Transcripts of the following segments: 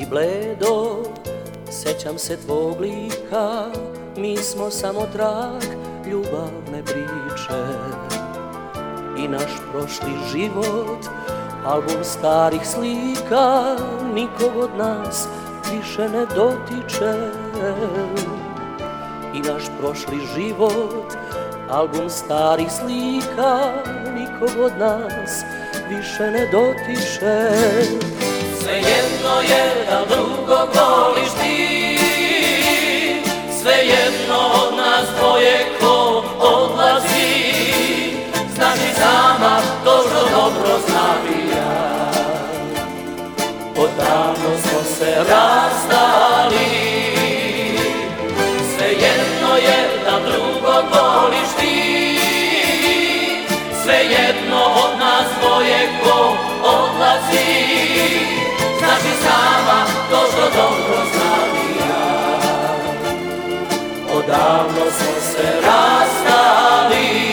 bledo, sećam se tvog lika, mi smo samo trag ljubavne priče. I naš prošli život, album starih slika, nikog od nas više ne dotiče. I naš prošli život, album starih slika, nikog od nas više ne dotiče. Svejedno je da drugog voliš ti, svejedno od nas dvoje ko odlazi. Znaš i sama to što dobro znam i ja, odavno smo se rastali. Svejedno je da drugog voliš ti, svejedno od nas dvoje ko odlazi. Znaš i sama to što dobro znam i ja, odavno smo se rastali.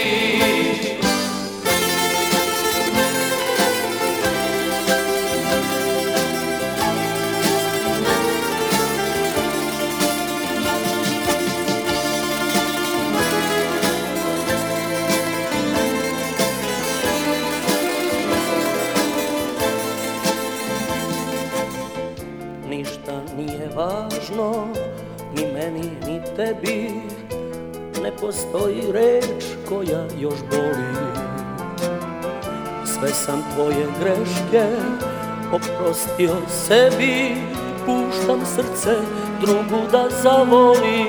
Ništa nije važno, ni meni, ni tebi, ne postoji reč koja još boli. Sve sam tvoje greške oprostio sebi, puštam srce drugu da zavoli.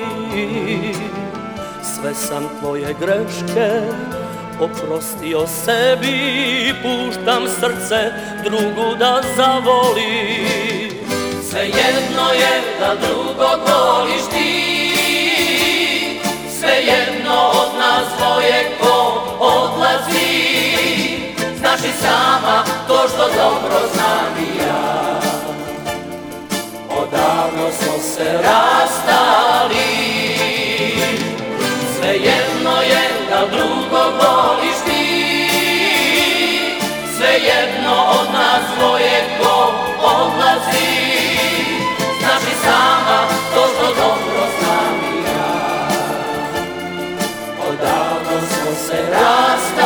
Sve sam tvoje greške oprostio sebi, puštam srce drugu da zavoli. Svejedno je da drugog voliš ti, svejedno od nas dvoje ko odlazi. Znaš i sama to što dobro znam i ja, odavno smo se rastali. Svejedno je da drugog voliš ti, svejedno od nas dvoje ko odlazi. Znaš i sama to što dobro znam i ja, odavno smo se rastali.